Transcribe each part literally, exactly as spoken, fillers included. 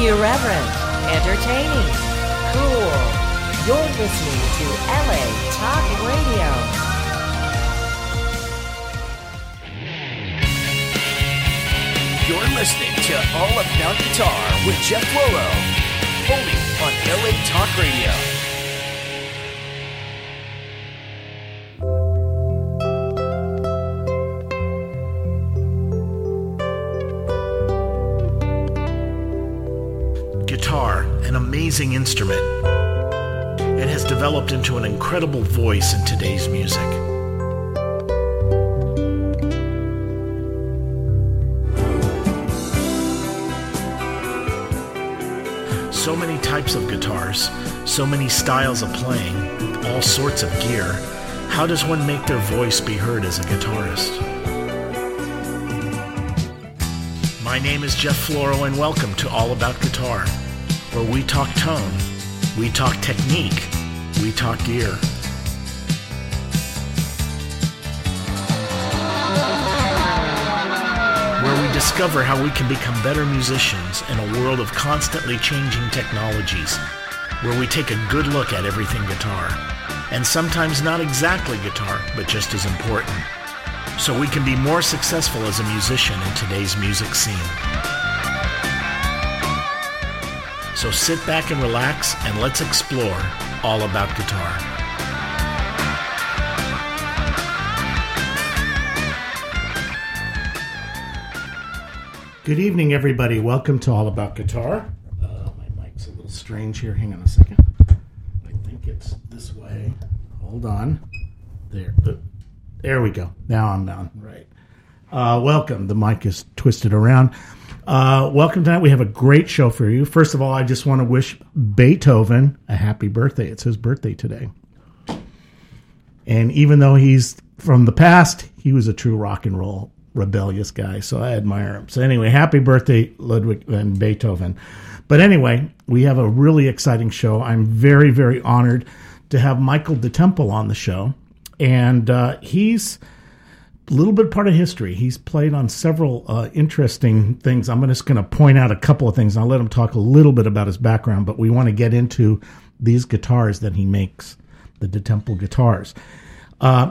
Irreverent, entertaining, cool. You're listening to L A Talk Radio. You're listening to All About Guitar with Jeff Floro, only on L A Talk Radio. Guitar, an amazing instrument. It has developed into an incredible voice in today's music. So many types of guitars, so many styles of playing, all sorts of gear. How does one make their voice be heard as a guitarist? My name is Jeff Floro, and welcome to All About Guitar, where we talk tone, we talk technique, we talk gear. Where we discover how we can become better musicians in a world of constantly changing technologies, where we take a good look at everything guitar, and sometimes not exactly guitar, but just as important, so we can be more successful as a musician in today's music scene. So sit back and relax, and let's explore all about guitar. Good evening, everybody. Welcome to All About Guitar. Uh, my mic's a little strange here. Hang on a second. I think it's this way. Hold on. There. Uh, there we go. Now I'm on. Right. Uh, welcome. The mic is twisted around. Uh, welcome tonight. We have a great show for you. First of all, I just want to wish Beethoven a happy birthday. It's his birthday today. And even though he's from the past, he was a true rock and roll rebellious guy, so I admire him. So anyway, happy birthday, Ludwig and Beethoven. But anyway, we have a really exciting show. I'm very, very honored to have Michael DeTemple on the show. And uh, he's a little bit part of history. He's played on several uh, interesting things. I'm just going to point out a couple of things, and I'll let him talk a little bit about his background, but we want to get into these guitars that he makes, the DeTemple guitars. Uh,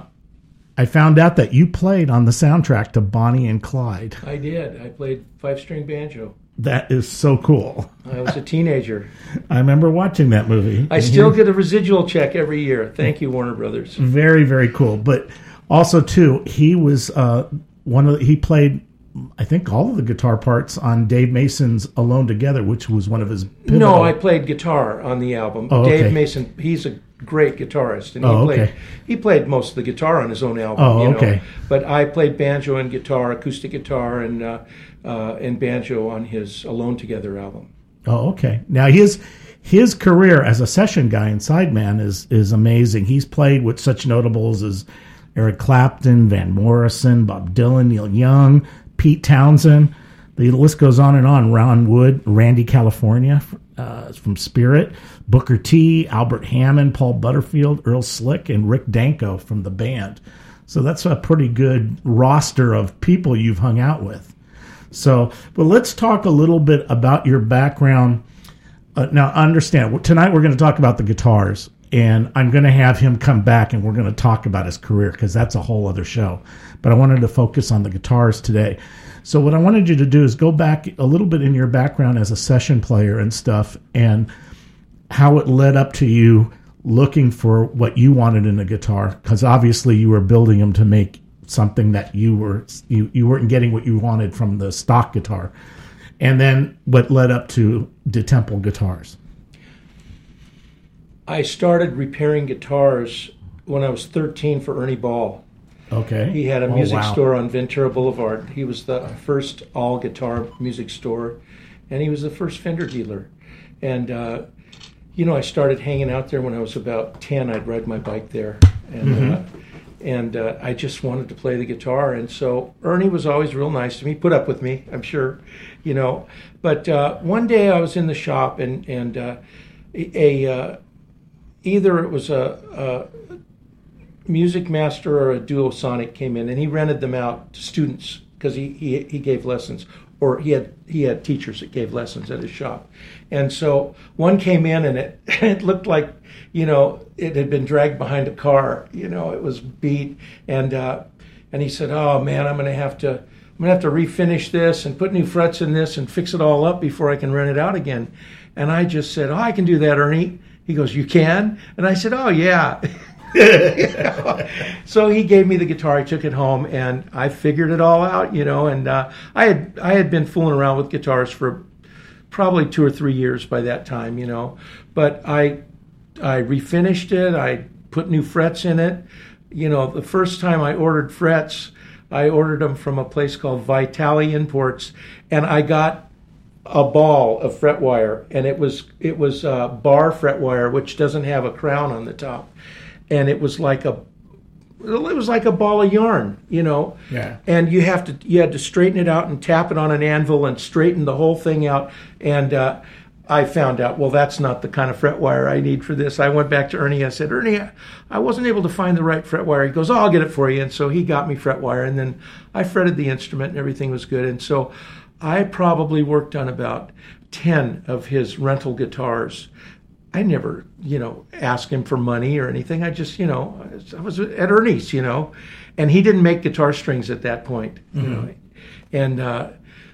I found out that you played on the soundtrack to Bonnie and Clyde. I did. I played five-string banjo. That is so cool. I was a teenager. I remember watching that movie. I still get a residual check every year. Thank you, Warner Brothers. Very, very cool. But also, too, he was uh, one of the, he played, I think, all of the guitar parts on Dave Mason's Alone Together, which was one of his pivotal... No, I played guitar on the album. Oh, Dave okay. Mason, he's a great guitarist, and he oh, played okay. he played most of the guitar on his own album. Oh, you know? okay. But I played banjo and guitar, acoustic guitar, and uh, uh, and banjo on his Alone Together album. Oh, okay. Now his his career as a session guy in Sideman is is amazing. He's played with such notables as Eric Clapton, Van Morrison, Bob Dylan, Neil Young, Pete Townsend. The list goes on and on. Ron Wood, Randy California uh, from Spirit, Booker T, Albert Hammond, Paul Butterfield, Earl Slick, and Rick Danko from the band. So that's a pretty good roster of people you've hung out with. So, but let's talk a little bit about your background. Uh, now, understand, tonight we're going to talk about the guitars, and I'm going to have him come back and we're going to talk about his career because that's a whole other show. But I wanted to focus on the guitars today. So what I wanted you to do is go back a little bit in your background as a session player and stuff, and how it led up to you looking for what you wanted in a guitar, because obviously you were building them to make something that you were you, you weren't getting what you wanted from the stock guitar, and then what led up to DeTemple guitars. I started repairing guitars when I was thirteen for Ernie Ball. Okay. He had a Oh, music wow. store on Ventura Boulevard. He was the first all-guitar music store, and he was the first Fender dealer. And, uh, you know, I started hanging out there when I was about ten. I'd ride my bike there, and Mm-hmm. uh, and uh, I just wanted to play the guitar. And so Ernie was always real nice to me, put up with me, I'm sure, you know. But uh, one day I was in the shop, and, and uh, a... Uh, either it was a... a Music Master or a Duo Sonic came in, and he rented them out to students because he, he he gave lessons, or he had he had teachers that gave lessons at his shop. And so one came in and it it looked like, you know, it had been dragged behind a car. You know, it was beat. And uh, and he said, "Oh man, I'm going to have to I'm going to have to refinish this and put new frets in this and fix it all up before I can rent it out again." And I just said, "Oh, I can do that, Ernie." He goes, "You can?" And I said, "Oh yeah." You know? So he gave me the guitar. I took it home, and I figured it all out, you know. And uh, I had I had been fooling around with guitars for probably two or three years by that time, you know. But I I refinished it. I put new frets in it. You know, the first time I ordered frets, I ordered them from a place called Vitali Imports, and I got a ball of fret wire, and it was it was uh, bar fret wire, which doesn't have a crown on the top. And it was like a, it was like a ball of yarn, you know. Yeah. And you have to, you had to straighten it out and tap it on an anvil and straighten the whole thing out. And uh, I found out, well, that's not the kind of fret wire I need for this. I went back to Ernie. I said, "Ernie, I wasn't able to find the right fret wire." He goes, "Oh, I'll get it for you." And so he got me fret wire, and then I fretted the instrument, and everything was good. And so I probably worked on about ten of his rental guitars. I never, you know, asked him for money or anything. I just, you know, I was at Ernie's, you know, and he didn't make guitar strings at that point, you mm-hmm. know. And uh,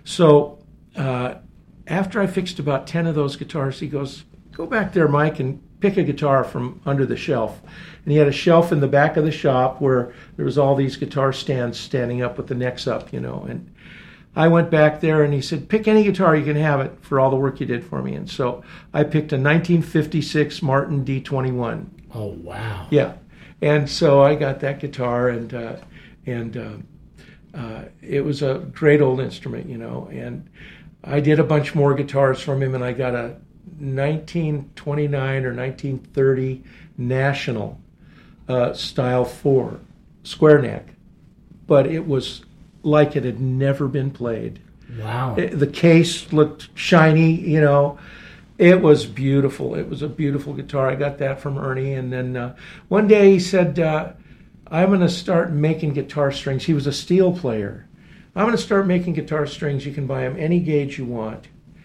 so uh, after I fixed about ten of those guitars, he goes, "Go back there, Mike, and pick a guitar from under the shelf." And he had a shelf in the back of the shop where there was all these guitar stands standing up with the necks up, you know. And I went back there, and he said, "Pick any guitar, you can have it for all the work you did for me." And so I picked a nineteen fifty-six Martin D twenty-one. Oh, wow. Yeah. And so I got that guitar, and uh, and uh, uh, it was a great old instrument, you know. And I did a bunch more guitars from him, and I got a nineteen twenty-nine or nineteen thirty National uh, Style four square neck. But it was like it had never been played. Wow. It, the case looked shiny, you know. It was beautiful. It was a beautiful guitar. I got that from Ernie. And then uh, one day he said, uh, "I'm going to start making guitar strings." He was a steel player. "I'm going to start making guitar strings. You can buy them any gauge you want."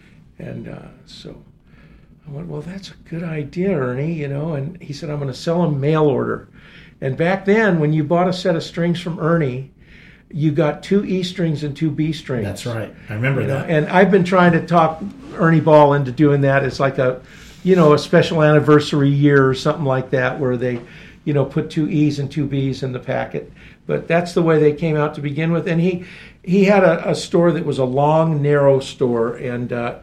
And uh, so I went, "Well, that's a good idea, Ernie," you know. And he said, "I'm going to sell them mail order." And back then, when you bought a set of strings from Ernie, you got two E strings and two B strings. That's right. I remember you know? that. And I've been trying to talk Ernie Ball into doing that as like a, you know, a special anniversary year or something like that, where they, you know, put two E's and two B's in the packet. But that's the way they came out to begin with. And he he had a, a store that was a long, narrow store, and uh,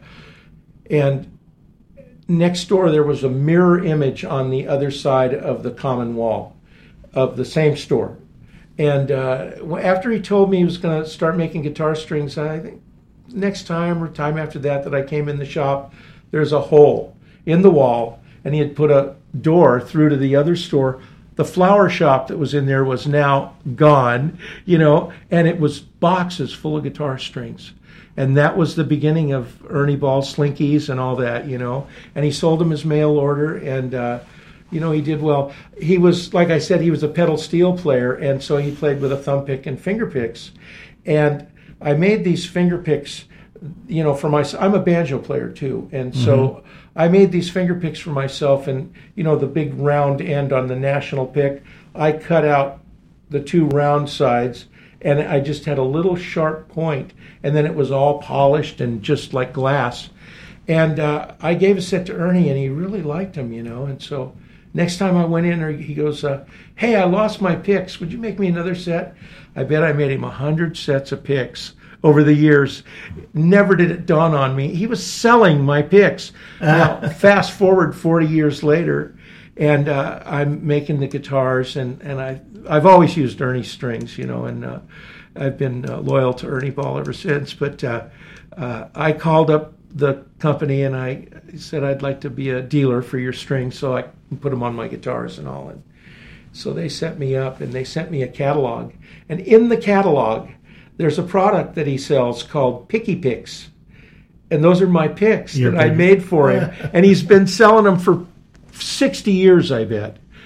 and next door there was a mirror image on the other side of the common wall of the same store. And uh, after he told me he was going to start making guitar strings, I think next time or time after that that I came in the shop, there's a hole in the wall, and he had put a door through to the other store. The flower shop that was in there was now gone, you know, and it was boxes full of guitar strings. And that was the beginning of Ernie Ball Slinkies and all that, you know. And he sold them as mail order, and uh, you know, he did well. He was, like I said, he was a pedal steel player, and so he played with a thumb pick and finger picks. And I made these finger picks, you know, for myself. I'm a banjo player too, and mm-hmm. so I made these finger picks for myself. And you know, the big round end on the National pick, I cut out the two round sides, and I just had a little sharp point, and then it was all polished and just like glass. And uh, I gave a set to Ernie, and he really liked them, you know, and so. Next time I went in, he goes, uh, "Hey, I lost my picks. Would you make me another set?" I bet I made him a hundred sets of picks over the years. Never did it dawn on me. He was selling my picks. Now, fast forward forty years later, and uh, I'm making the guitars, and, and I, I've always used Ernie strings, you know, and uh, I've been uh, loyal to Ernie Ball ever since. But uh, uh, I called up the company, and I said, "I'd like to be a dealer for your strings so I can put them on my guitars and all." And so they set me up, and they sent me a catalog. And in the catalog, there's a product that he sells called Picky Picks. And those are my picks Your that big... I made for him. And he's been selling them for sixty years, I bet.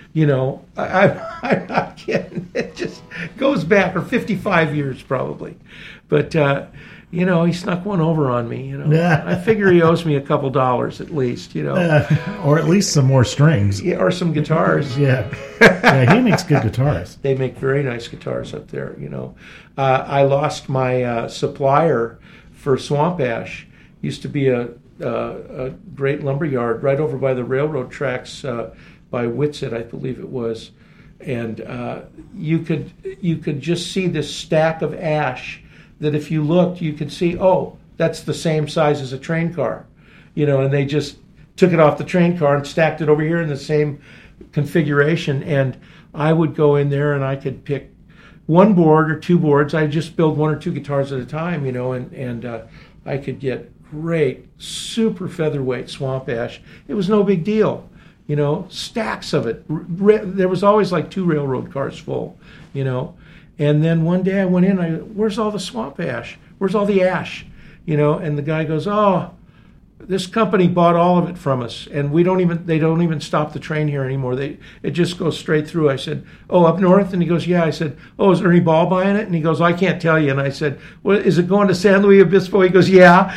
You know, I, I, I'm not kidding. It just goes back, or fifty-five years probably. But, uh, you know, he snuck one over on me, you know. Yeah. I figure he owes me a couple dollars at least, you know. Uh, or at least some more strings. Yeah, or some guitars. Yeah. Yeah, he makes good guitars. They make very nice guitars up there, you know. Uh, I lost my uh, supplier for Swamp Ash. Used to be a, uh, a great lumber yard right over by the railroad tracks uh, by Whitsett, I believe it was. And uh, you could you could just see this stack of ash that if you looked, you could see, oh, that's the same size as a train car. You know, and they just took it off the train car and stacked it over here in the same configuration. And I would go in there and I could pick one board or two boards. I just build one or two guitars at a time, you know, and, and uh, I could get great, super featherweight Swamp Ash. It was no big deal, you know, stacks of it. Re- there was always like two railroad cars full, you know. And then one day I went in, I where's all the Swamp Ash? Where's all the ash? You know, and the guy goes, oh, this company bought all of it from us, and we don't even they don't even stop the train here anymore. They it just goes straight through. I said, oh, up north? And he goes, yeah. I said, oh, is Ernie Ball buying it? And he goes, I can't tell you. And I said, well, is it going to San Luis Obispo? He goes, yeah.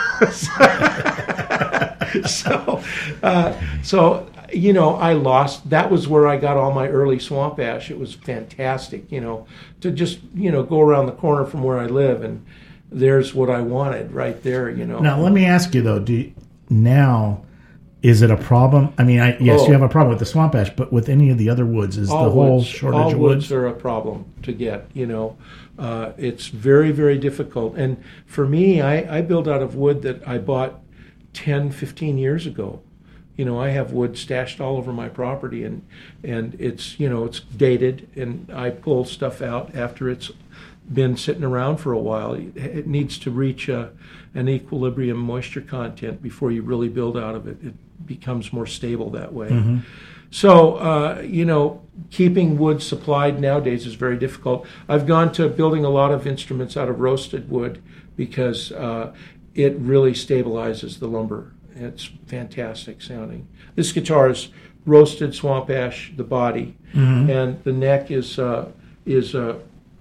so, uh, so you know, I lost. That was where I got all my early Swamp Ash. It was fantastic, you know, to just you know go around the corner from where I live and. There's what I wanted right there, you know. Now, let me ask you, though, do you, now, is it a problem? I mean, I, yes, oh, you have a problem with the Swamp Ash, but with any of the other woods, is the whole woods, shortage all of woods? woods? are a problem to get, you know. Uh, it's very, very difficult. And for me, I, I build out of wood that I bought ten, fifteen years ago. You know, I have wood stashed all over my property, and, and it's, you know, it's dated, and I pull stuff out after it's been sitting around for a while. It needs to reach a, an equilibrium moisture content before you really build out of it. It becomes more stable that way. Mm-hmm. So, uh, you know, keeping wood supplied nowadays is very difficult. I've gone to building a lot of instruments out of roasted wood because uh, it really stabilizes the lumber. It's fantastic sounding. This guitar is roasted Swamp Ash, the body, mm-hmm. and the neck is uh, is uh,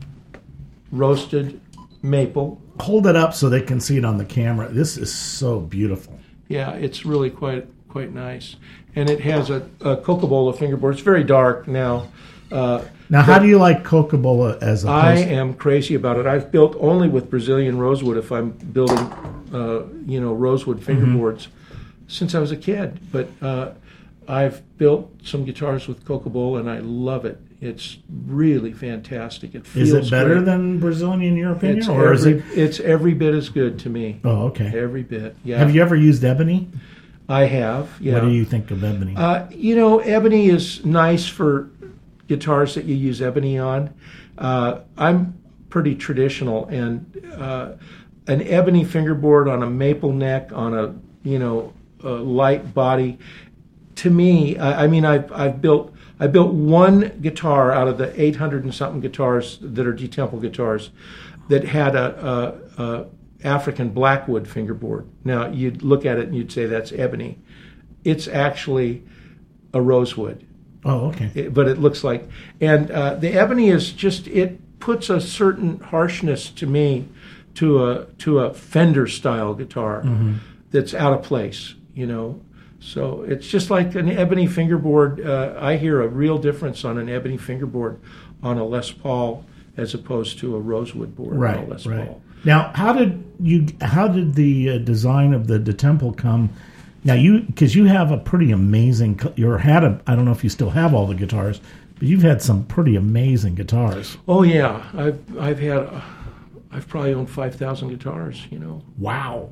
roasted maple. Hold it up so they can see it on the camera. This is so beautiful. Yeah, it's really quite quite nice. And it has a, a Cocobolo fingerboard. It's very dark now. Uh, now, how do you like Cocobolo as a I am crazy about it. I've built only with Brazilian rosewood if I'm building, uh, you know, rosewood fingerboards mm-hmm. since I was a kid. But uh, I've built some guitars with Cocobolo, and I love it. It's really fantastic. It feels Is it better great. than Brazilian in your opinion? It's or every, is it? It's every bit as good to me. Oh, okay. Every bit, yeah. Have you ever used ebony? I have, yeah. What do you think of ebony? Uh, you know, ebony is nice for guitars that you use ebony on. Uh, I'm pretty traditional, and uh, an ebony fingerboard on a maple neck on a, you know, a light body, to me, I, I mean, I've, I've built... I built one guitar out of the eight hundred and something guitars that are D-Temple guitars that had a, a, a African blackwood fingerboard. Now, you'd look at it and you'd say that's ebony. It's actually a rosewood. Oh, okay. It, but it looks like... And uh, the ebony is just... It puts a certain harshness to me to a, to a Fender-style guitar mm-hmm. that's out of place, you know. So it's just like an ebony fingerboard. Uh, I hear a real difference on an ebony fingerboard on a Les Paul as opposed to a rosewood board right, on a Les right. Paul. Now, how did you? How did the uh, design of the D-Temple come? Now, you because you have a pretty amazing. You had a. I don't know if you still have all the guitars, but you've had some pretty amazing guitars. Oh yeah, I've I've had. Uh, I've probably owned five thousand guitars. You know. Wow.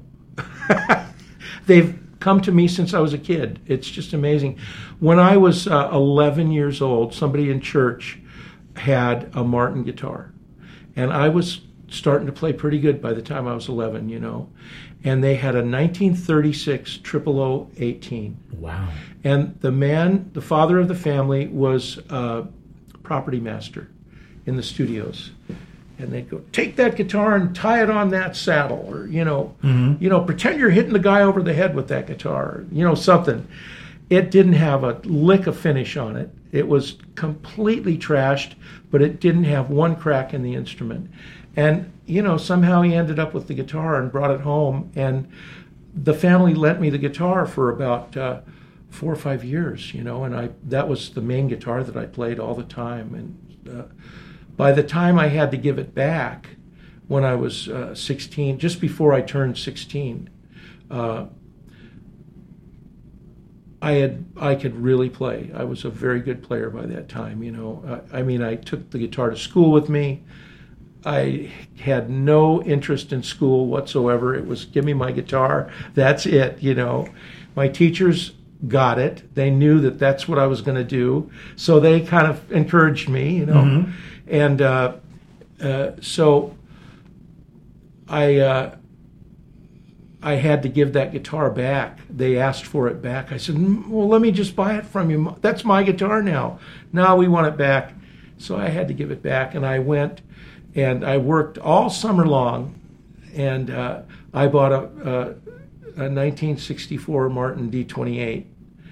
They've come to me since I was a kid. It's just amazing. When I was uh, eleven years old, somebody in church had a Martin guitar, and I was starting to play pretty good by the time I was eleven, you know. And they had a nineteen thirty-six triple O eighteen. Wow. And the man, the father of the family, was a property master in the studios. And they'd go, take that guitar and tie it on that saddle, or, you know, mm-hmm. you know, pretend you're hitting the guy over the head with that guitar, or, you know, something. It didn't have a lick of finish on it. It was completely trashed, but it didn't have one crack in the instrument. And, you know, somehow he ended up with the guitar and brought it home. And the family lent me the guitar for about uh, four or five years, you know, and I that was the main guitar that I played all the time. And uh, by the time I had to give it back, when I was uh, sixteen, just before I turned sixteen, uh, I had I could really play. I was a very good player by that time. You know, I, I mean, I took the guitar to school with me. I had no interest in school whatsoever. It was give me my guitar, that's it. You know, my teachers got it. They knew that that's what I was going to do, so they kind of encouraged me. You know, mm-hmm. and uh, uh, so. I uh, I had to give that guitar back. They asked for it back. I said, well, let me just buy it from you. That's my guitar now. Now we want it back. So I had to give it back. And I went and I worked all summer long. And uh, I bought a, a, a nineteen sixty-four Martin D twenty-eight.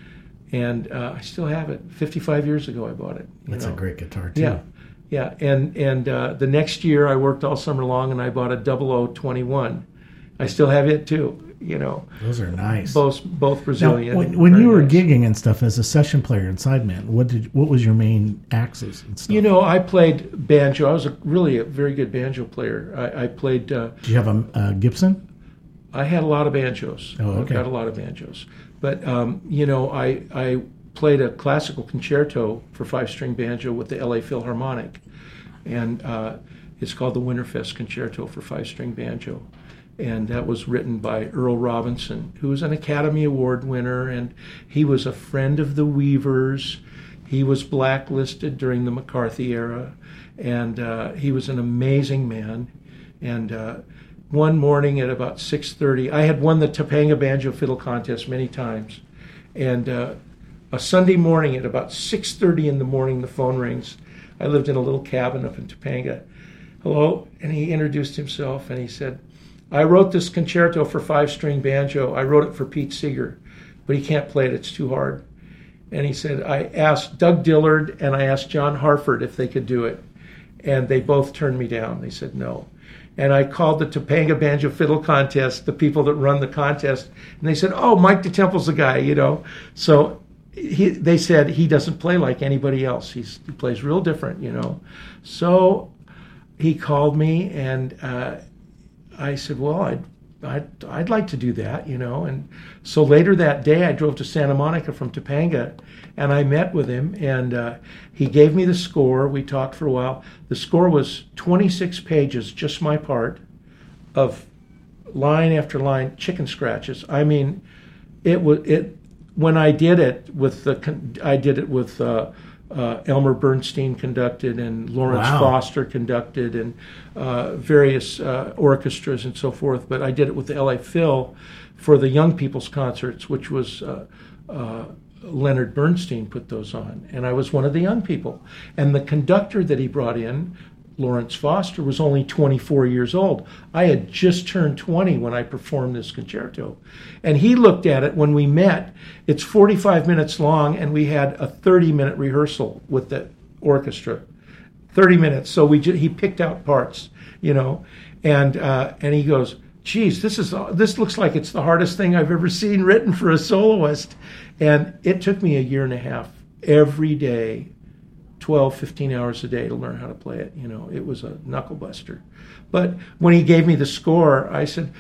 And uh, I still have it. fifty-five years ago I bought it. That's know. a great guitar, too. Yeah. Yeah, and and uh, the next year I worked all summer long, and I bought a double oh twenty-one. I still have it too. You know, those are nice. Both both Brazilian. Now, when when you were nice. gigging and stuff as a session player and sideman, what did what was your main axes and stuff? You know, I played banjo. I was a, really a very good banjo player. I, I played. Uh, Did you have a, a Gibson? I had a lot of banjos. Oh, okay. I've got a lot of banjos, but um, you know, I I. played a classical concerto for five-string banjo with the L A Philharmonic, and uh, it's called the Winterfest Concerto for five-string banjo, and that was written by Earl Robinson, who was an Academy Award winner, and he was a friend of the Weavers. He was blacklisted during the McCarthy era, and uh, he was an amazing man. And uh, one morning at about six thirty, I had won the Topanga Banjo Fiddle Contest many times, and uh, a Sunday morning at about six thirty in the morning, the phone rings. I lived in a little cabin up in Topanga. Hello, and he introduced himself, and he said, I wrote this concerto for five-string banjo. I wrote it for Pete Seeger, but he can't play it. It's too hard. And he said, I asked Doug Dillard and I asked John Harford if they could do it, and they both turned me down. They said no. And I called the Topanga Banjo Fiddle Contest, the people that run the contest, and they said, oh, Mike DeTemple's the guy, you know. So He, they said he doesn't play like anybody else. He's, he plays real different, you know. So he called me, and uh, I said, well, I'd, I'd, I'd like to do that, you know. And so later that day, I drove to Santa Monica from Topanga, and I met with him, and uh, he gave me the score. We talked for a while. The score was twenty-six pages, just my part, of line after line, chicken scratches. I mean, it was it. When I did it with the, I did it with uh, uh, Elmer Bernstein conducted and Lawrence Wow. Foster conducted and uh, various uh, orchestras and so forth. But I did it with the L A Phil for the Young People's Concerts, which was uh, uh, Leonard Bernstein put those on, and I was one of the young people. And the conductor that he brought in, Lawrence Foster, was only twenty-four years old. I had just turned twenty when I performed this concerto. And he looked at it when we met. It's forty-five minutes long, and we had a thirty-minute rehearsal with the orchestra. thirty minutes. So we ju- he picked out parts, you know, and uh, and he goes, geez, this is this looks like it's the hardest thing I've ever seen written for a soloist. And it took me a year and a half every day, twelve, fifteen hours a day to learn how to play it. You know, it was a knuckle buster. But when he gave me the score, I said,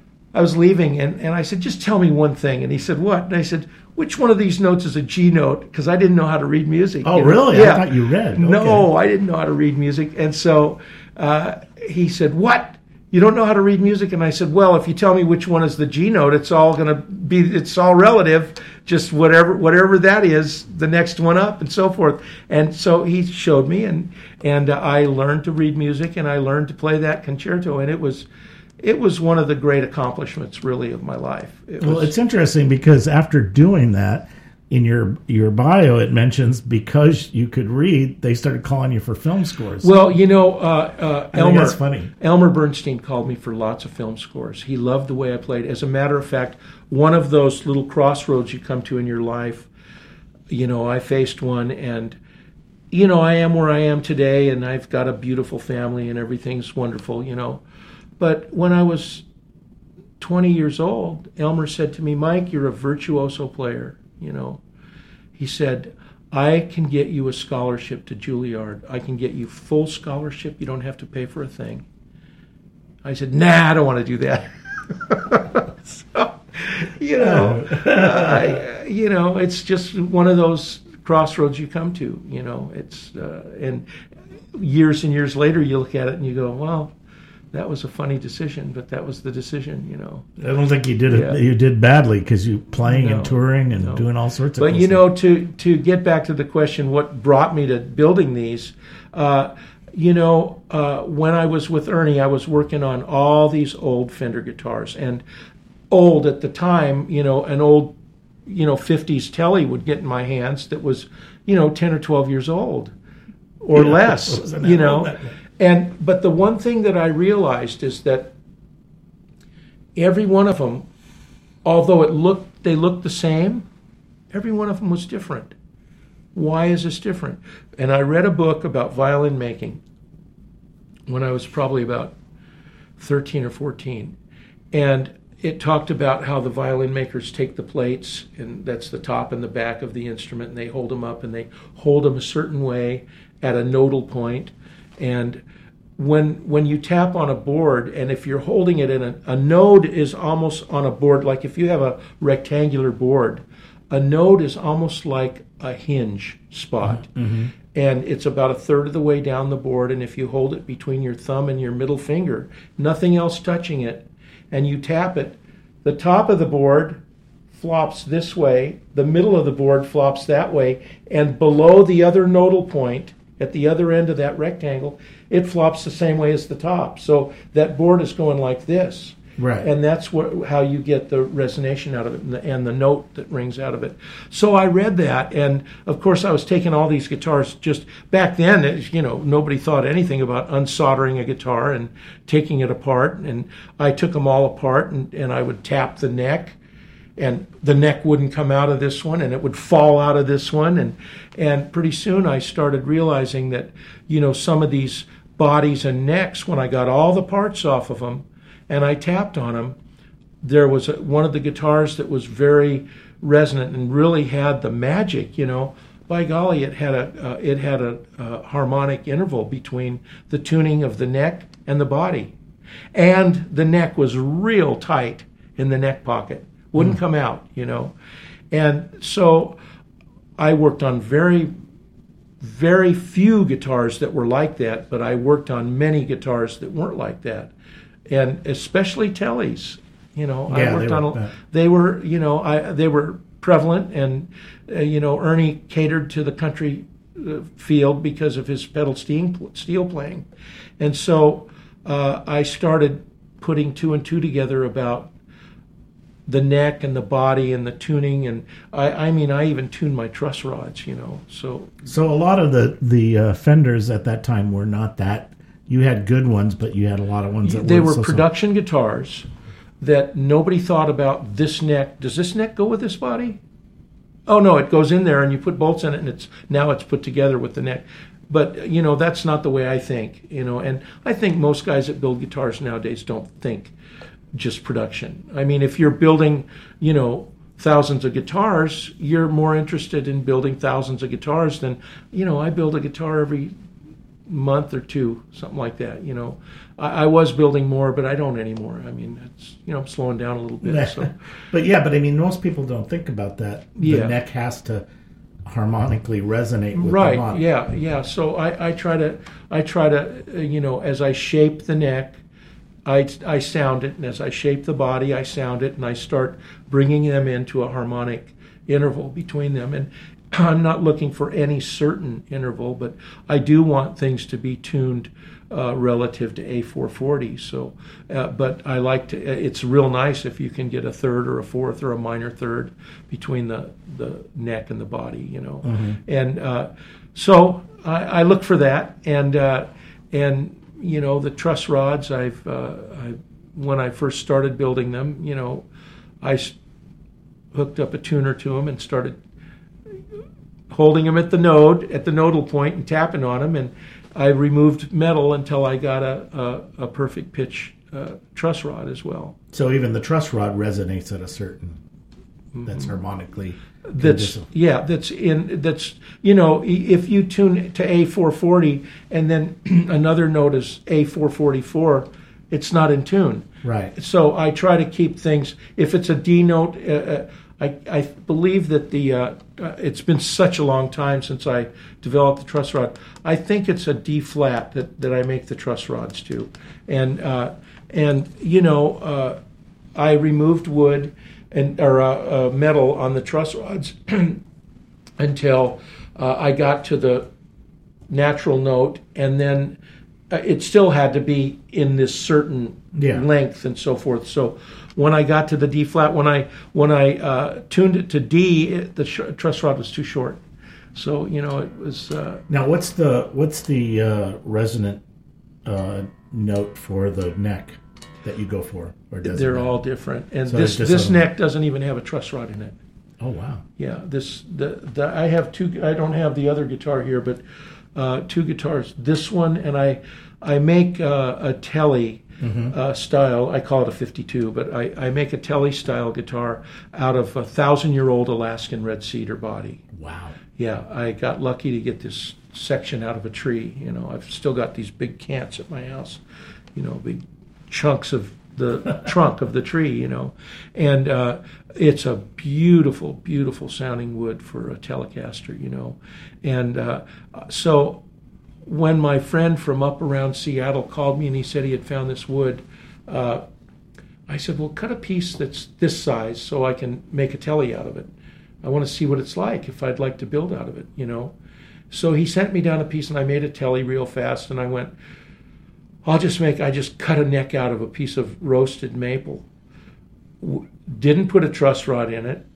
I was leaving, and, and I said, just tell me one thing. And he said, what? And I said, which one of these notes is a G note? Because I didn't know how to read music. Oh, you know? really? Yeah. I thought you read. Okay. No, I didn't know how to read music. And so uh, he said, what? You don't know how to read music? And I said, well, if you tell me which one is the G note, it's all going to be, it's all relative, just whatever whatever that is, the next one up and so forth. And so he showed me, and and uh, I learned to read music, and I learned to play that concerto, and it was it was one of the great accomplishments, really, of my life. It well, was, it's interesting because after doing that, in your your bio, it mentions because you could read, they started calling you for film scores. Well, you know, uh, uh, I Elmer, think that's funny. Elmer Bernstein called me for lots of film scores. He loved the way I played. As a matter of fact, one of those little crossroads you come to in your life, you know, I faced one, and you know, I am where I am today, and I've got a beautiful family, and everything's wonderful, you know. But when I was twenty years old, Elmer said to me, Mike, you're a virtuoso player, you know. He said, I can get you a scholarship to Juilliard. I can get you full scholarship. You don't have to pay for a thing. I said, nah, I don't want to do that. So, you know, I, you know, it's just one of those crossroads you come to, you know. It's uh, and years and years later you look at it and you go, well, that was a funny decision, but that was the decision, you know. I don't think you did it. Yeah. You did badly because you playing No, and touring and no. doing all sorts of. But cool you stuff. know, to to get back to the question, what brought me to building these? Uh, you know, uh, when I was with Ernie, I was working on all these old Fender guitars, and old at the time, you know, an old, you know, fifties Tele would get in my hands that was, you know, ten or twelve years old, or Yeah, less, wasn't that you know. old that- And but the one thing that I realized is that every one of them, although it looked they looked the same, every one of them was different. Why is this different? And I read a book about violin making when I was probably about thirteen or fourteen, and it talked about how the violin makers take the plates, and that's the top and the back of the instrument, and they hold them up, and they hold them a certain way at a nodal point. And when when you tap on a board, and if you're holding it in a, a node is almost on a board, like if you have a rectangular board, a node is almost like a hinge spot. Mm-hmm. And it's about a third of the way down the board, and if you hold it between your thumb and your middle finger, nothing else touching it, and you tap it, the top of the board flops this way, the middle of the board flops that way, and below the other nodal point, at the other end of that rectangle, it flops the same way as the top. So that board is going like this. Right. And that's what, how you get the resonation out of it and the, and the note that rings out of it. So I read that, and of course I was taking all these guitars. Just back then, it, you know, nobody thought anything about unsoldering a guitar and taking it apart. And I took them all apart, and, and I would tap the neck, and the neck wouldn't come out of this one, and it would fall out of this one. And and pretty soon I started realizing that, you know, some of these bodies and necks, when I got all the parts off of them and I tapped on them, there was a, one of the guitars that was very resonant and really had the magic, you know. By golly, it had a uh, it had a, a harmonic interval between the tuning of the neck and the body. And the neck was real tight in the neck pocket. Wouldn't mm. come out, you know. And so I worked on very, very few guitars that were like that, but I worked on many guitars that weren't like that. And especially Teles, you know. Yeah, I worked they on were, a, uh, they were, you know, I they were prevalent, and uh, you know, Ernie catered to the country uh, field because of his pedal steel steel playing. And so uh, I started putting two and two together about the neck and the body and the tuning, and I, I mean, I even tuned my truss rods, you know. So, so a lot of the the uh, Fenders at that time were not that. You had good ones, but you had a lot of ones that they were were so-so. production guitars that nobody thought about. This neck, does this neck go with this body? Oh no, it goes in there, and you put bolts in it, and it's now it's put together with the neck. But you know, that's not the way I think, you know. And I think most guys that build guitars nowadays don't think just production. I mean, if you're building, you know, thousands of guitars, you're more interested in building thousands of guitars than, you know, I build a guitar every month or two, something like that, you know. I, I was building more, but I don't anymore. I mean, it's, you know, I'm slowing down a little bit. So. But yeah, but I mean, most people don't think about that. The Yeah. neck has to harmonically resonate with Right, the body. yeah, yeah. So I, I try to, I try to, uh, you know, as I shape the neck, I, I sound it, and as I shape the body, I sound it, and I start bringing them into a harmonic interval between them. And I'm not looking for any certain interval, but I do want things to be tuned uh, relative to A four forty. So, uh, but I like to. It's real nice if you can get a third or a fourth or a minor third between the the neck and the body, you know. Mm-hmm. And uh, so I, I look for that, and uh, and. You know, the truss rods, I've, uh, I, when I first started building them, you know, I s- hooked up a tuner to them and started holding them at the node, at the nodal point, and tapping on them. And I removed metal until I got a, a, a perfect pitch uh, truss rod as well. So even the truss rod resonates at a certain, mm-hmm. that's harmonically. That's conditional. yeah. That's in that's you know if you tune to A four forty and then another note is A four forty-four, it's not in tune. Right. So I try to keep things. If it's a D note, uh, I I believe that the uh, uh, it's been such a long time since I developed the truss rod. I think it's a D flat that, that I make the truss rods to, and uh, and you know uh, I removed wood. And or uh, uh, metal on the truss rods until uh, I got to the natural note, and then uh, it still had to be in this certain yeah. length and so forth. So when I got to the D flat, when I when I uh, tuned it to D, it, the sh- truss rod was too short. So you know it was. Uh, now what's the what's the uh, resonant uh, note for the neck that you go for? Or does they're all different, and so this this neck doesn't even have a truss rod in it. Oh wow! Yeah, this the, the I have two. I don't have the other guitar here, but uh, two guitars. This one, and I I make uh, a Telly mm-hmm. uh, style. I call it a fifty-two, but I, I make a Telly style guitar out of a thousand year old Alaskan red cedar body. Wow! Yeah, I got lucky to get this section out of a tree. You know, I've still got these big cants at my house. You know, big chunks of the trunk of the tree, you know, and uh, it's a beautiful, beautiful sounding wood for a Telecaster, you know, and uh, so when my friend from up around Seattle called me and he said he had found this wood, uh, I said, well, cut a piece that's this size so I can make a Telly out of it. I want to see what it's like if I'd like to build out of it, you know. So he sent me down a piece and I made a Telly real fast, and I went, I'll just make, I just cut a neck out of a piece of roasted maple. W- didn't put a truss rod in it,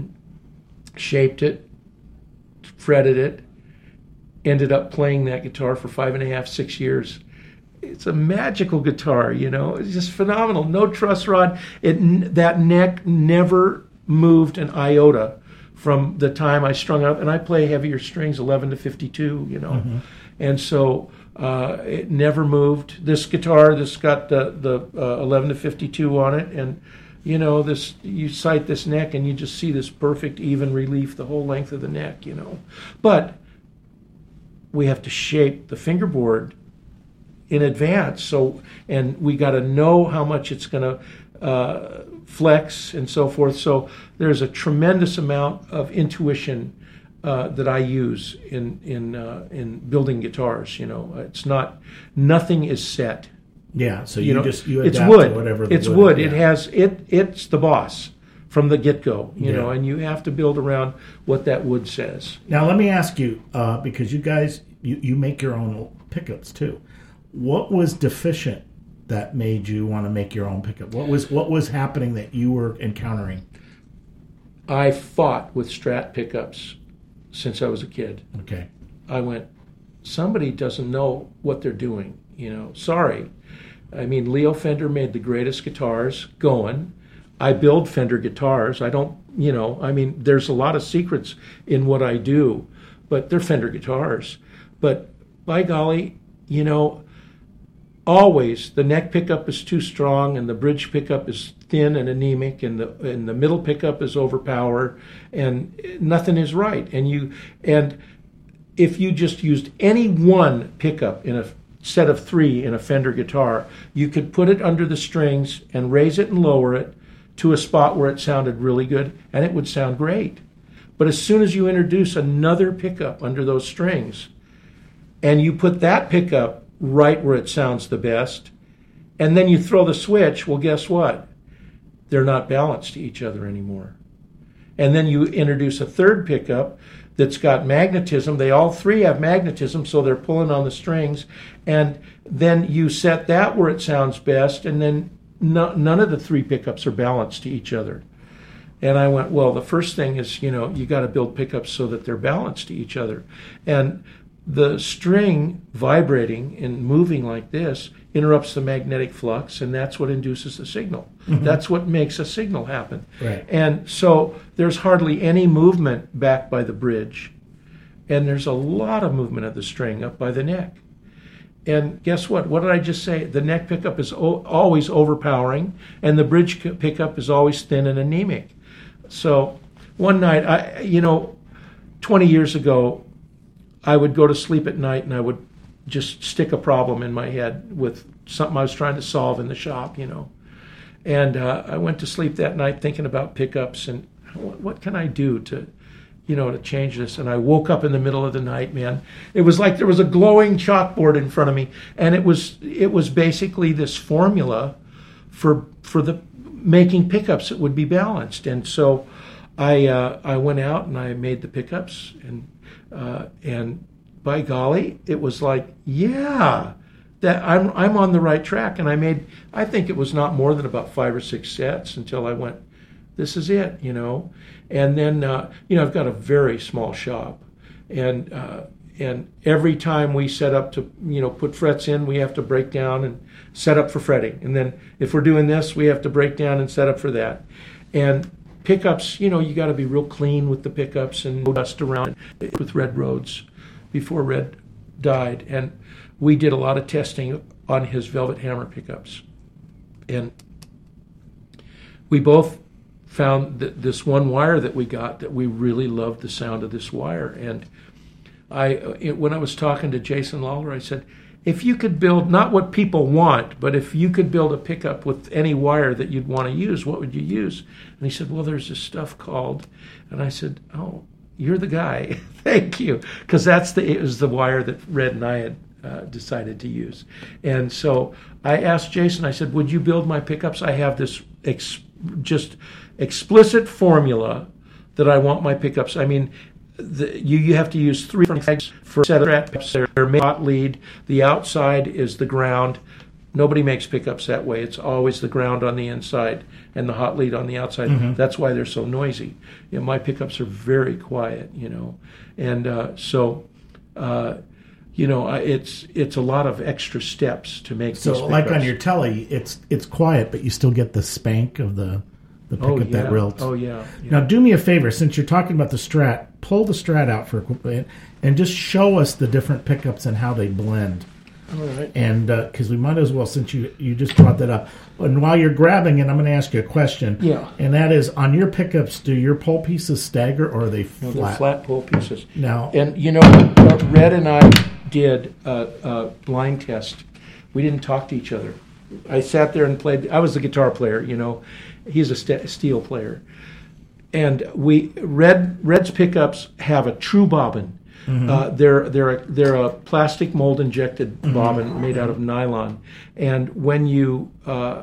shaped it, fretted it, ended up playing that guitar for five and a half, six years. It's a magical guitar, you know, it's just phenomenal. No truss rod. It, that neck never moved an iota from the time I strung out, and I play heavier strings, eleven to fifty-two, you know, mm-hmm. and so Uh, it never moved. This guitar, this got the the uh, eleven to fifty-two on it, and you know this. You sight this neck, and you just see this perfect even relief the whole length of the neck. You know, but we have to shape the fingerboard in advance. So, and we got to know how much it's going to uh, flex and so forth. So there's a tremendous amount of intuition Uh, that I use in in uh, in building guitars. You know, it's not, nothing is set. Yeah, so you, you know, just you it's adapt wood. to whatever the it's wood. wood. Yeah. It has it. It's the boss from the get go. You Yeah. know, and you have to build around what that wood says. Now let me ask you, uh, because you guys you, you make your own pickups too. What was deficient that made you want to make your own pickup? What was what was happening that you were encountering? I fought with Strat pickups since I was a kid. Okay. I went, somebody doesn't know what they're doing, you know. Sorry. I mean, Leo Fender made the greatest guitars going. I build Fender guitars. I don't, you know, I mean, there's a lot of secrets in what I do, but they're Fender guitars. But by golly, you know, always the neck pickup is too strong and the bridge pickup is thin and anemic, and the and the middle pickup is overpowered, and nothing is right. And you and if you just used any one pickup in a set of three in a Fender guitar, you could put it under the strings and raise it and lower it to a spot where it sounded really good, and it would sound great. But as soon as you introduce another pickup under those strings, and you put that pickup right where it sounds the best, and then you throw the switch, well, guess what? They're not balanced to each other anymore. And then you introduce a third pickup that's got magnetism. They all three have magnetism, so they're pulling on the strings. And then you set that where it sounds best, and then no, none of the three pickups are balanced to each other. And I went, well, the first thing is, you know, you got to build pickups so that they're balanced to each other. And the string vibrating and moving like this interrupts the magnetic flux, and that's what induces the signal. Mm-hmm. That's what makes a signal happen. Right. And so there's hardly any movement back by the bridge. and there's a lot of movement of the string up by the neck. And guess what? What did I just say? The neck pickup is o- always overpowering, and the bridge c- pickup is always thin and anemic. So one night, I, you know, twenty years ago, I would go to sleep at night and I would just stick a problem in my head with something I was trying to solve in the shop, you know. And uh, I went to sleep that night thinking about pickups and what, what can I do to, you know, to change this. And I woke up in the middle of the night, man. It was like there was a glowing chalkboard in front of me, and it was it was basically this formula for for the making pickups that would be balanced. And so I uh, I went out and I made the pickups, and uh, and by golly, it was like, yeah, that I'm I'm on the right track. And I made, I think it was not more than about five or six sets until I went, this is it, you know. And then uh, you know, I've got a very small shop, and uh, and every time we set up to, you know, put frets in, we have to break down and set up for fretting. And then if we're doing this, we have to break down and set up for that. And pickups, you know, you got to be real clean with the pickups and no dust around it with Red Rhodes before Red died. And we did a lot of testing on his Velvet Hammer pickups. And we both found that this one wire that we got, that we really loved the sound of this wire. And I, it, when I was talking to Jason Lawler, I said, if you could build, not what people want, but if you could build a pickup with any wire that you'd want to use, what would you use? And he said, well, there's this stuff called, and I said, oh, you're the guy. Thank you. Because that's the, it was the wire that Red and I had uh, decided to use. And so I asked Jason, I said, would you build my pickups? I have this ex, just explicit formula that I want my pickups. I mean, The, you, you have to use three flags for a set of pickups. They're made hot lead. The outside is the ground. Nobody makes pickups that way. It's always the ground on the inside and the hot lead on the outside. Mm-hmm. That's why they're so noisy. You know, my pickups are very quiet, you know. And uh, so, uh, you know, I, it's it's a lot of extra steps to make so these pickups. Like on your telly, it's it's quiet, but you still get the spank of the... The pickup oh, yeah. that rilt. Oh, yeah, yeah. Now, do me a favor, since you're talking about the Strat, pull the Strat out for a quick minute and just show us the different pickups and how they blend. All right. And because uh, we might as well, since you, you just brought that up. And while you're grabbing it, I'm going to ask you a question. Yeah. And that is, on your pickups, do your pole pieces stagger or are they flat? No, they're flat pole pieces. Now, and you know, uh, Red and I did a, a blind test. We didn't talk to each other. I sat there and played. I was the guitar player, you know. He's a st- steel player, and we Red Red's pickups have a true bobbin. Mm-hmm. Uh, they're they're a, they're a plastic mold injected mm-hmm. bobbin made out of nylon, and when you uh,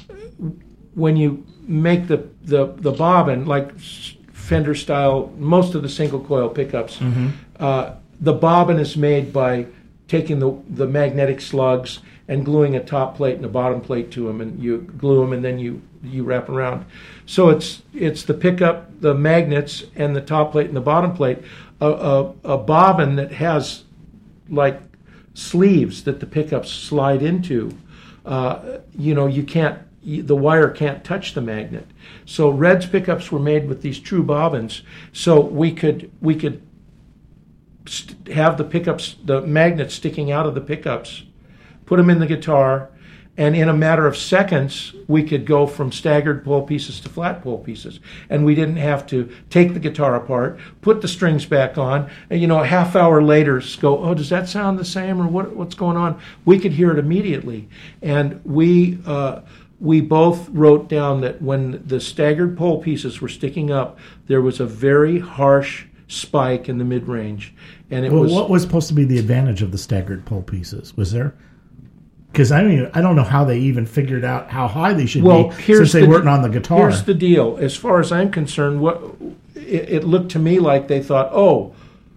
when you make the, the the bobbin like Fender style, most of the single coil pickups, mm-hmm. uh, the bobbin is made by taking the the magnetic slugs and gluing a top plate and a bottom plate to them, and you glue them, and then you you wrap around. So it's it's the pickup, the magnets, and the top plate and the bottom plate. A, a, a bobbin that has like sleeves that the pickups slide into. Uh, you know, you can't. The wire can't touch the magnet. So Red's pickups were made with these true bobbins, so we could we could st- have the pickups, the magnets sticking out of the pickups, put them in the guitar, and in a matter of seconds, we could go from staggered pole pieces to flat pole pieces. And we didn't have to take the guitar apart, put the strings back on, and, you know, a half hour later go, oh, does that sound the same, or what? what's going on? We could hear it immediately. And we uh, we both wrote down that when the staggered pole pieces were sticking up, there was a very harsh spike in the mid-range. And it well, was... what was supposed to be the advantage of the staggered pole pieces? Was there... Because I mean, I don't know how they even figured out how high they should well, be since they the, weren't on the guitar. Here's the deal. As far as I'm concerned, what it, it looked to me like they thought, oh,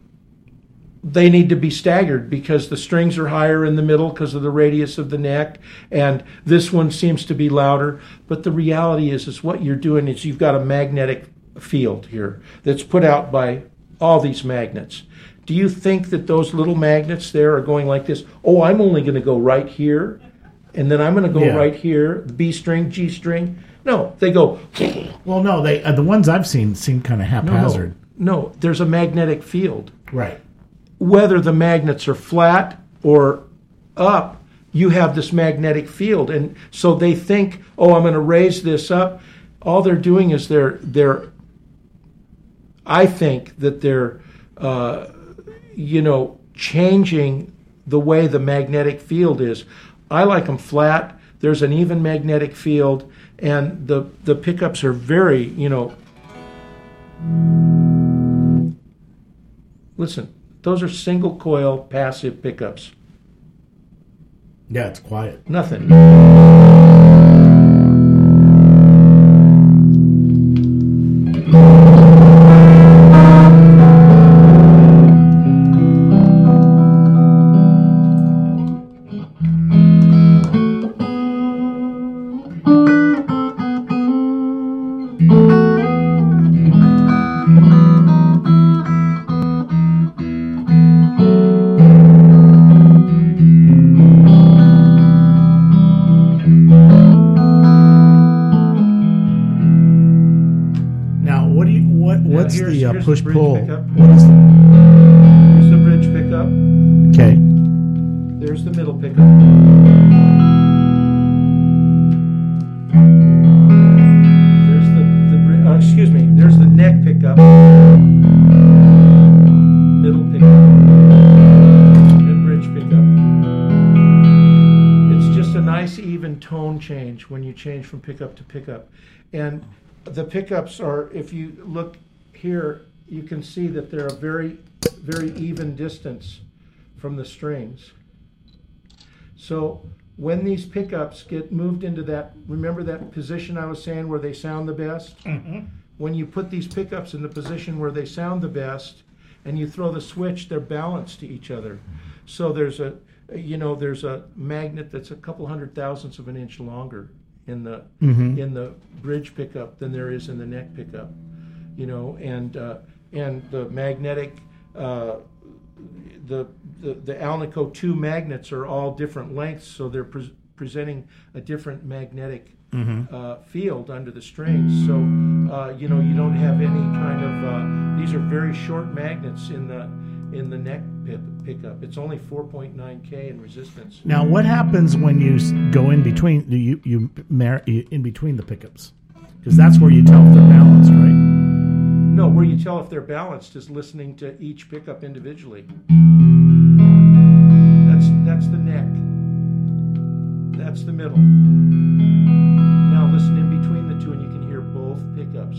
they need to be staggered because the strings are higher in the middle because of the radius of the neck, and this one seems to be louder. But the reality is, is what you're doing is you've got a magnetic field here that's put out by all these magnets. Do you think that those little magnets there are going like this? Oh, I'm only going to go right here, and then I'm going to go yeah. right here, B string, G string. No, they go. Well, no, they uh, the ones I've seen seem kind of haphazard. No, no, no, there's a magnetic field. Right. whether the magnets are flat or up, you have this magnetic field. And so they think, oh, I'm going to raise this up. All they're doing is they're, they're I think that they're, uh, you know, changing the way the magnetic field is. I like them flat. There's an even magnetic field, and the, the pickups are very, you know, listen, those are single coil passive pickups. Yeah, it's quiet. Nothing. Push pull. Pickup. What is the? Here's the bridge pickup. Okay. There's the middle pickup. There's the, the uh, excuse me. There's the neck pickup. Middle pickup. And bridge pickup. It's just a nice even tone change when you change from pickup to pickup. And the pickups are, if you look here, you can see that they're a very, very even distance from the strings. So when these pickups get moved into that, remember that position I was saying where they sound the best? Mm-hmm. When you put these pickups in the position where they sound the best and you throw the switch, they're balanced to each other. So there's a, you know, there's a magnet that's a couple hundred thousandths of an inch longer in the, mm-hmm. in the bridge pickup than there is in the neck pickup. You know, and uh, and the magnetic, uh, the, the the Alnico two magnets are all different lengths, so they're pre- presenting a different magnetic mm-hmm. uh, field under the strings. So uh, you know, you don't have any kind of uh, these are very short magnets in the in the neck pip, pickup. It's only four point nine K in resistance. Now, what happens when you go in between? Do you you mar- in between the pickups? Because that's where you tell if they're balanced, right? No, where you tell if they're balanced is listening to each pickup individually. That's that's the neck. That's the middle. Now listen in between the two and you can hear both pickups.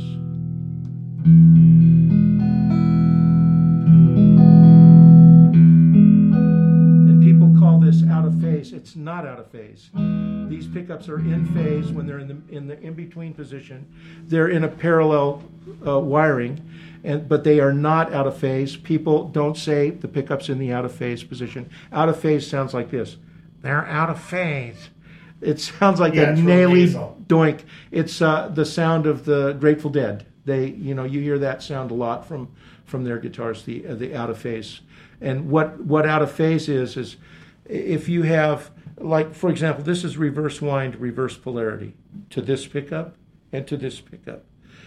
And people call this out of phase. It's not out of phase. These pickups are in phase when they're in the in the in-between position. They're in a parallel uh, wiring, and but they are not out of phase. People don't say the pickup's in the out of phase position. Out of phase sounds like this. They're out of phase. It sounds like Yeah, a it's real naily nasal. doink. It's uh, the sound of the Grateful Dead. They, you know, you hear that sound a lot from from their guitars. The uh, the out of phase. And what what out of phase is is if you have, like, for example, this is reverse wind, reverse polarity to this pickup and to this pickup.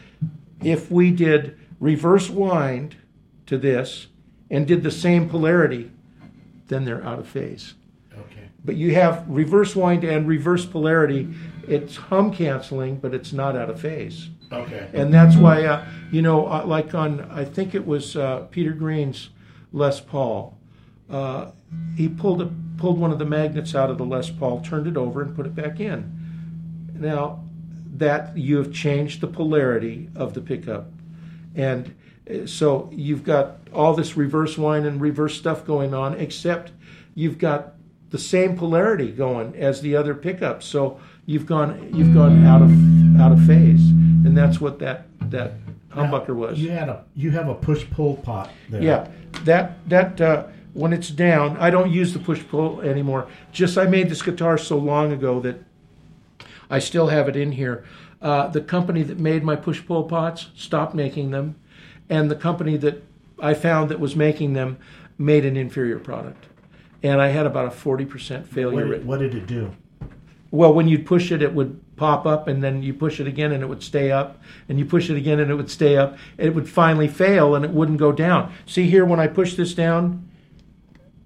If we did reverse wind to this and did the same polarity, then they're out of phase. Okay. But you have reverse wind and reverse polarity. It's hum canceling, but it's not out of phase. Okay. And that's why, uh, you know, uh, like on, I think it was uh, Peter Green's Les Paul, uh, he pulled a, pulled one of the magnets out of the Les Paul, turned it over, and put it back in. Now, that you have changed the polarity of the pickup. And uh, so you've got all this reverse wind and reverse stuff going on, except you've got the same polarity going as the other pickups. So you've gone you've gone out of out of phase, and that's what that that humbucker Now, was. You had a you have a push pull pot there. Yeah, that that uh, when it's down, I don't use the push pull anymore. Just I made this guitar so long ago that I still have it in here. Uh, the company that made my push pull pots stopped making them, and the company that I found that was making them made an inferior product, and I had about a forty percent failure What rate. did, what did it do? Well, when you'd push it, it would pop up, and then you push it again, and it would stay up, and you push it again, and it would stay up. And it would finally fail, and it wouldn't go down. See here, when I push this down,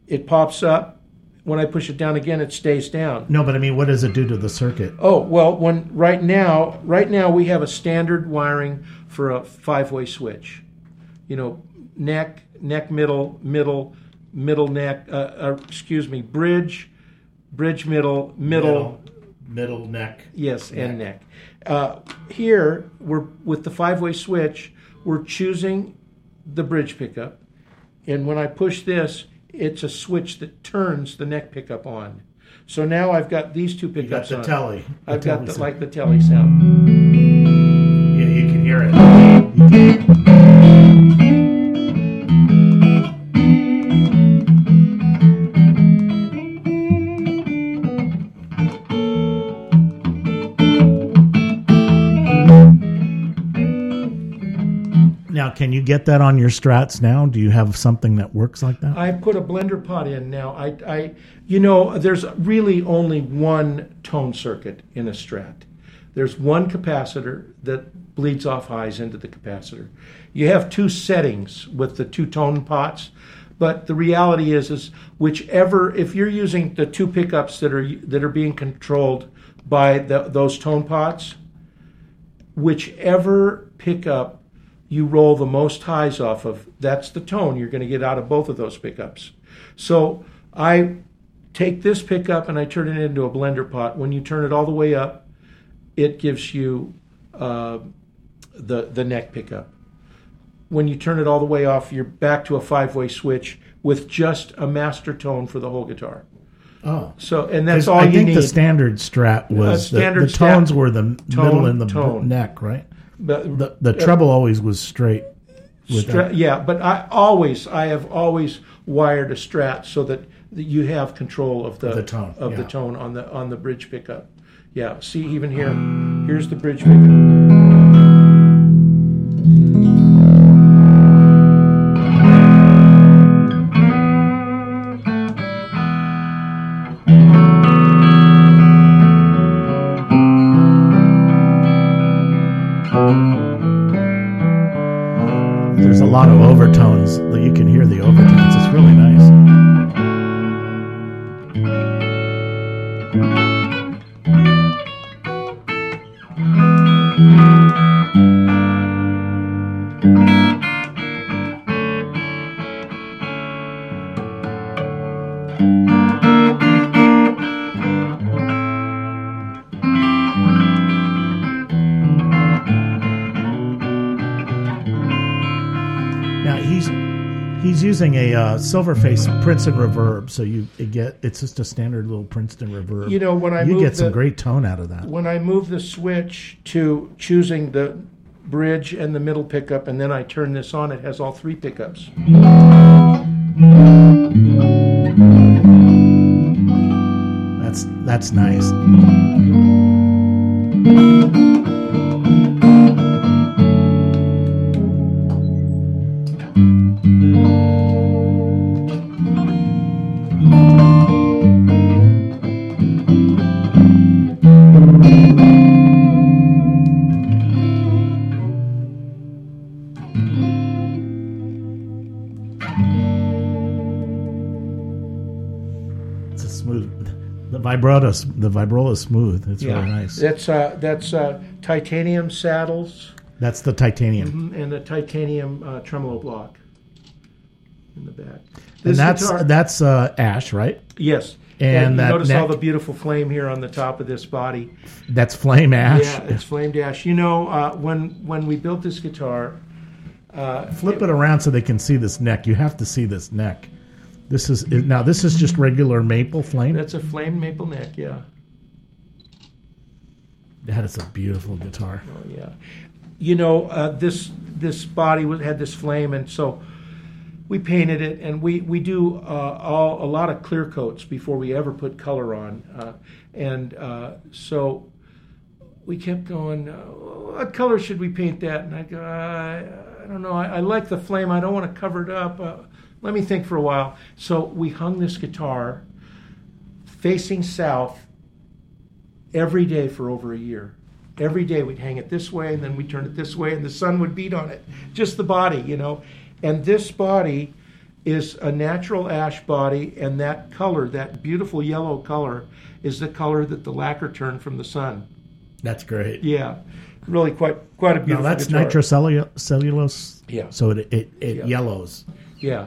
it pops up. When I push it down again, it stays down. No, but I mean, what does it do to the circuit? Oh, well, when right now, right now we have a standard wiring for a five-way switch. You know, neck, neck, middle, middle, middle neck. Uh, uh, excuse me, bridge, bridge, middle, middle, middle, middle neck. Yes, neck. and neck. Uh, here, we're with the five-way switch. We're choosing the bridge pickup, and when I push this, it's a switch that turns the neck pickup on. So now I've got these two pickups you got the on. telly. The I've telly got the, sound. like the telly sound. Yeah, you can hear it. You can- Now, can you get that on your Strats now? Do you have something that works like that? I put a blender pot in now. I, I, you know, there's really only one tone circuit in a Strat. There's one capacitor that bleeds off highs into the capacitor. You have two settings with the two tone pots, but the reality is, is whichever, if you're using the two pickups that are that are being controlled by the, those tone pots, whichever pickup you roll the most highs off of, that's the tone you're going to get out of both of those pickups. So I take this pickup and I turn it into a blender pot. When you turn it all the way up, it gives you uh, the, the neck pickup. When you turn it all the way off, you're back to a five-way switch with just a master tone for the whole guitar. Oh. So, and that's 'Cause all I you think need. the standard Strat was A standard the, the tones Strat- were the tone, middle and the tone. neck, right? But, The the treble always was straight. With Strat, that. yeah, but I always, I have always wired a Strat so that, that you have control of the, The tone, of the yeah. tone on the on the bridge pickup. Yeah, see even here, here's the bridge pickup. There's a lot of overtones that you can hear the overtones. It's really nice. Now he's he's using a uh, Silverface Princeton reverb, so you it get it's just a standard little Princeton reverb. You know, when I you move get some the- great tone out of that. When I move the switch to choosing the bridge and the middle pickup, and then I turn this on, it has all three pickups. That's that's nice. It's a smooth. The vibrato, the vibrola is smooth. It's really nice. That's uh, that's uh, titanium saddles That's the titanium, and a titanium uh, tremolo block in the back. and This that's guitar- that's uh, ash, right? yes. and you that notice all neck- the beautiful flame here on the top of this body. That's flame ash. Yeah, it's flamed ash. You know, uh, when when we built this guitar, uh, Flip it around so they can see this neck. You have to see this neck. This is now. This is just regular maple flame. that's a flame maple neck. Yeah. That is a beautiful guitar. Oh yeah, you know uh, this this body was, had this flame, and so we painted it, and we we do uh, all a lot of clear coats before we ever put color on, uh, and uh, so we kept going. Uh, what color should we paint that? And I go, uh, I don't know. I, I like the flame. I don't want to cover it up. Uh, let me think for a while. So we hung this guitar facing south every day for over a year. Every day we'd hang it this way, and then we'd turn it this way, and the sun would beat on it. Just the body, you know. And this body is a natural ash body, and that color, that beautiful yellow color, is the color that the lacquer turned from the sun. That's great. Yeah, really quite quite a beautiful Now that's guitar. nitrocellulose. Yeah. So it it, it Yeah. yellows. Yeah.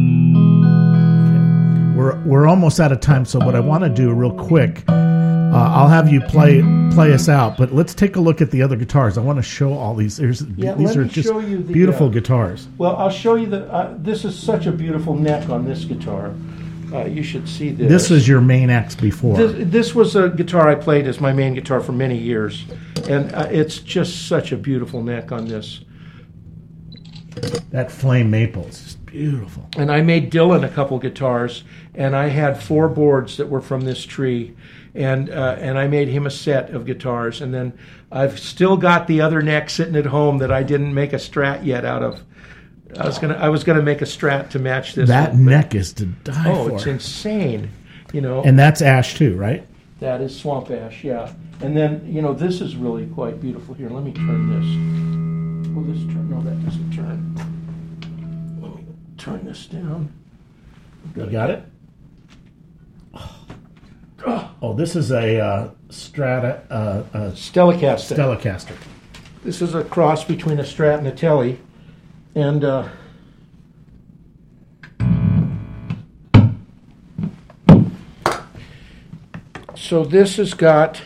We're we're almost out of time. So what I want to do real quick, uh, I'll have you play play us out. But let's take a look at the other guitars. I want to show all these. There's, Yeah, these let are me just show you the, beautiful uh, guitars. Well, I'll show you the. Uh, this is such a beautiful neck on this guitar. Uh, you should see this. This was your main X before. This, this was a guitar I played as my main guitar for many years, and uh, it's just such a beautiful neck on this. That flame maple is just beautiful. And I made Dylan a couple guitars, and I had four boards that were from this tree, and uh, and I made him a set of guitars. And then I've still got the other neck sitting at home that I didn't make a Strat yet out of. I was gonna I was gonna make a Strat to match this. That one, but- neck is to die Oh, for. it's insane, you know. And that's ash too, right? That is swamp ash, yeah. And then, you know, this is really quite beautiful. Here, let me turn this. Will this turn? No, that doesn't turn. Let me turn this down. You got it? Oh, this is a uh, Strata uh, a Telecaster. Telecaster. This is a cross between a Strat and a Tele. And uh, so this has got,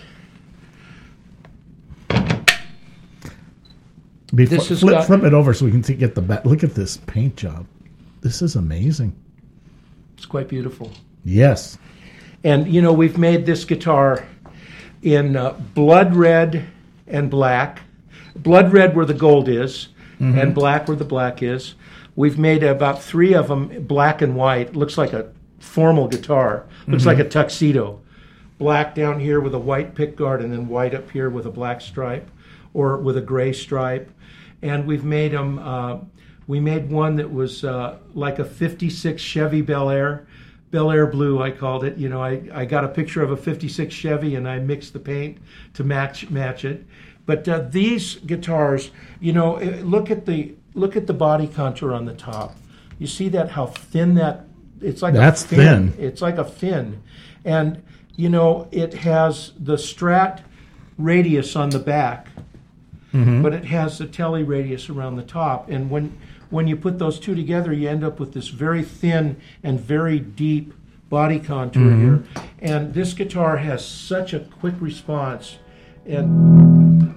Before, This has flip, got- flip it over so we can see, get the back. Look at this paint job. This is amazing. it's quite beautiful. Yes. And, you know, we've made this guitar in uh, blood red and black. Blood red where the gold is, and black where the black is. We've made about three of them black and white. It looks like a formal guitar. Looks like a tuxedo. Black down here with a white pickguard, and then white up here with a black stripe or with a gray stripe. And we've made them, uh, we made one that was uh, like a fifty-six Chevy Bel Air. Bel Air blue, I called it. You know, I, I got a picture of a fifty-six Chevy and I mixed the paint to match match it. But uh, these guitars, you know, eh, look at the look at the body contour on the top. You see that how thin that it's like That's a fin. thin. It's like a fin, and you know it has the Strat radius on the back, but it has the Tele radius around the top. And when when you put those two together, you end up with this very thin and very deep body contour here. And this guitar has such a quick response. And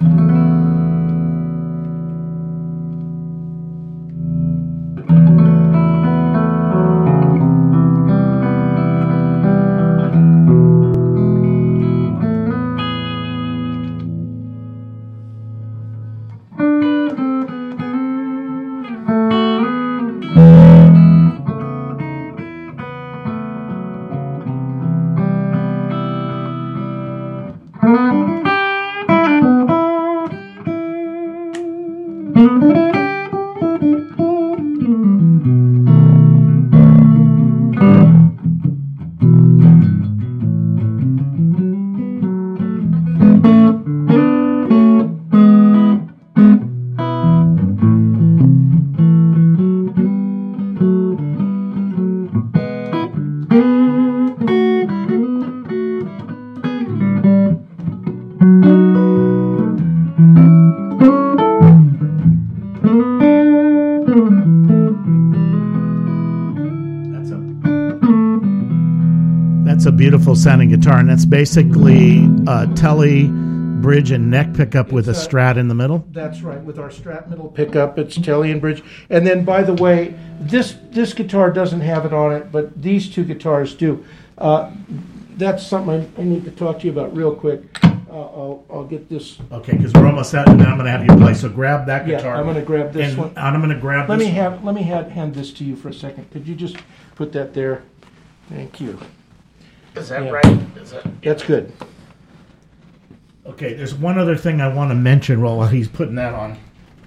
That's a that's a beautiful sounding guitar, and that's basically a Tele bridge and neck pickup with a It's a- Strat in the middle. that's right, with our Strat middle pickup, it's Tele and bridge. And then, by the way, this this guitar doesn't have it on it, but these two guitars do. Uh, that's something I, I need to talk to you about real quick. Uh, I'll, I'll get this. Okay, because we're almost out, and then I'm going to have you play. So grab that Yeah, guitar. I'm going to grab this and one. I'm going to grab Let this. me have let me have, hand this to you for a second. Could you just put that there? Thank you. Is that Yeah. right? Is that, That's good. okay, there's one other thing I want to mention while he's putting that on.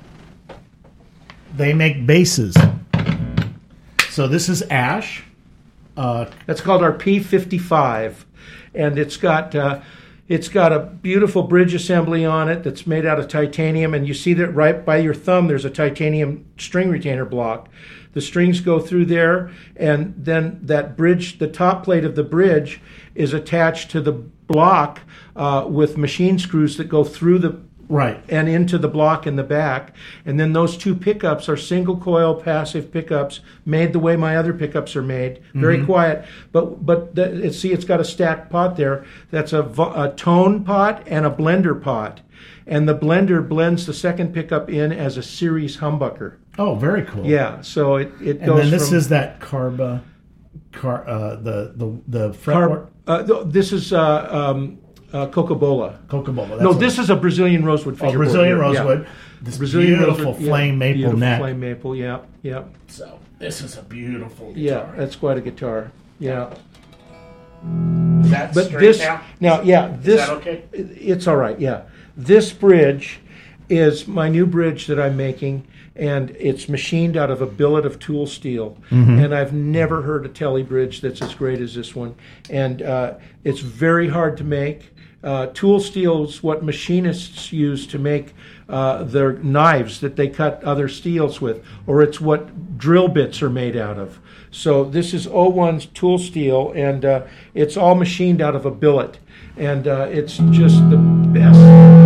They make basses. So this is ash. Uh, That's called our P fifty-five, and it's got uh, it's got a beautiful bridge assembly on it that's made out of titanium. And you see that right by your thumb, there's a titanium string retainer block. The strings go through there, and then that bridge, the top plate of the bridge, is attached to the block uh, with machine screws that go through the Right. and into the block in the back. And then those two pickups are single coil passive pickups made the way my other pickups are made. Very mm-hmm. quiet. But but the, it, see, it's got a stacked pot there. That's a, a tone pot and a blender pot. And the blender blends the second pickup in as a series humbucker. Oh, very cool. Yeah, so it, it and goes then this from, is that Carba, car, uh, the, the, the Car, uh, this is... Uh, um, Uh, Coca-Cola. Coca-Cola. No, this is a Brazilian rosewood. Oh, Brazilian board. rosewood. Yeah. This Brazilian beautiful rosewood, flame yeah. maple beautiful neck. Flame maple, yeah, yeah. So this is a beautiful guitar. Yeah, that's quite a guitar. Yeah. Is that but straight this now? now, yeah, this is that okay? It's all right. Yeah, this bridge is my new bridge that I'm making, and it's machined out of a billet of tool steel. Mm-hmm. And I've never heard a Tele bridge that's as great as this one. And uh, it's very hard to make. Uh, tool steel is what machinists use to make uh, their knives that they cut other steels with, or it's what drill bits are made out of. So this is oh one's tool steel, and uh, it's all machined out of a billet, and uh, it's just the best.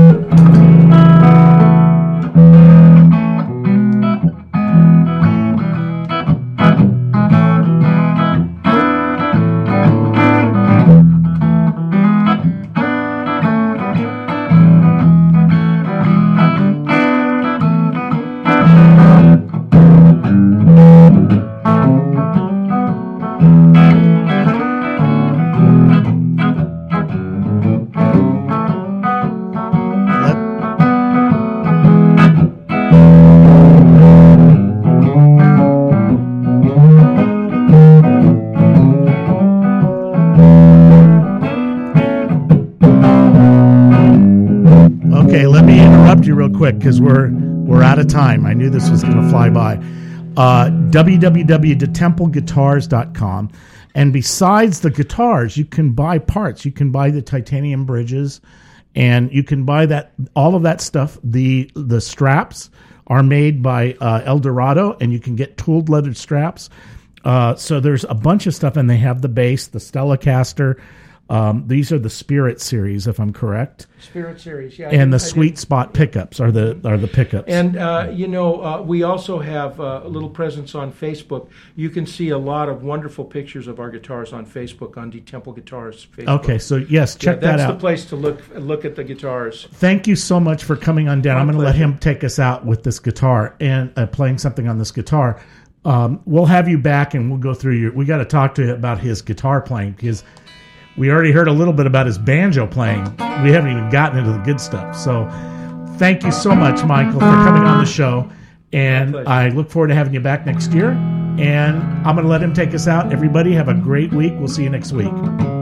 Because we're we're out of time. I knew this was going to fly by. Uh, w w w dot temple guitars dot com. And besides the guitars, you can buy parts. You can buy the titanium bridges, and you can buy that all of that stuff. The the straps are made by uh, El Dorado, and you can get tooled leather straps. Uh, so there's a bunch of stuff, and they have the bass, the Telecaster. Um, these are the Spirit series, if I'm correct. Spirit series, yeah. And the Sweet Spot pickups are the are the pickups. And uh, you know, uh, we also have uh, a little presence on Facebook. You can see a lot of wonderful pictures of our guitars on Facebook on D Temple Guitars Facebook. Okay, so yes, check yeah, that out. That's the place to look look at the guitars. Thank you so much for coming on down. My I'm going to let pleasure. him take us out with this guitar and uh, playing something on this guitar. Um, we'll have you back, and we'll go through your. We got to talk to you about his guitar playing, because we already heard a little bit about his banjo playing. We haven't even gotten into the good stuff. So thank you so much, Michael, for coming on the show. And I look forward to having you back next year. And I'm going to let him take us out. Everybody have a great week. We'll see you next week.